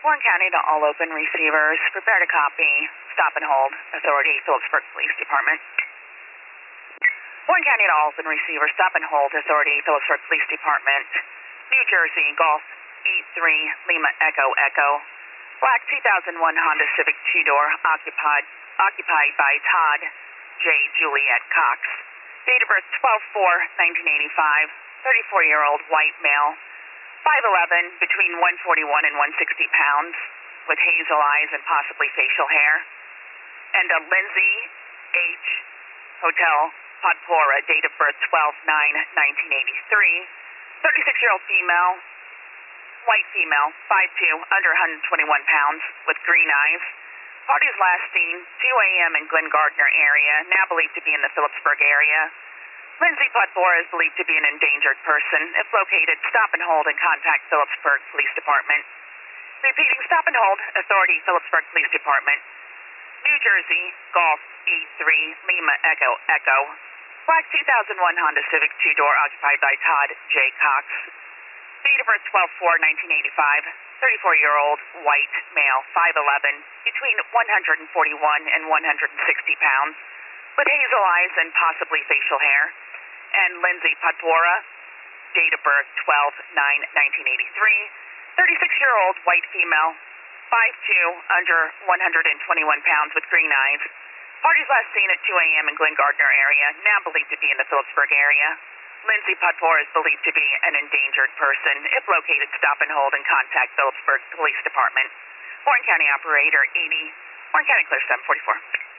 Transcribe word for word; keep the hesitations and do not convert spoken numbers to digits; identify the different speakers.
Speaker 1: Warren County to all open receivers. Prepare to copy. Stop and hold. Authority, Phillipsburg Police Department. Warren County to all open receivers. Stop and hold. Authority, Phillipsburg Police Department. New Jersey, Golf eight three, Lima Echo Echo. Black two thousand one Honda Civic two-door, occupied, occupied by Todd J. Juliet Cox. Date of birth twelve four nineteen eighty-five. thirty-four-year-old white male. five eleven, between one forty-one and one sixty pounds, with hazel eyes and possibly facial hair. And a Lindsay H. Hotel, Podpora, date of birth twelve nine nineteen eighty-three. thirty-six-year-old female, white female, five two, under one hundred twenty-one pounds, with green eyes. Party's last seen two a.m. in Glen Gardner area, now believed to be in the Phillipsburg area. Lindsay Podpora is believed to be an endangered person. If located, stop and hold and contact Phillipsburg Police Department. Repeating, stop and hold. Authority, Phillipsburg Police Department. New Jersey, Golf eight three, Lima Echo Echo. Black two thousand one Honda Civic two-door, occupied by Todd J. Cox. Date of birth twelve four nineteen eighty-five. thirty-four-year-old white male, five eleven, between one forty-one and one sixty pounds, with hazel eyes and possibly facial hair. And Lindsay Podpora, date of birth twelve nine nineteen eighty-three. thirty-six-year-old white female, five two, under one twenty-one pounds, with green eyes. Party's last seen at two a.m. in Glen Gardner area, now believed to be in the Phillipsburg area. Lindsay Podpora is believed to be an endangered person. If located, stop and hold and contact Phillipsburg Police Department. Warren County Operator eighty. Warren County clear seven forty-four.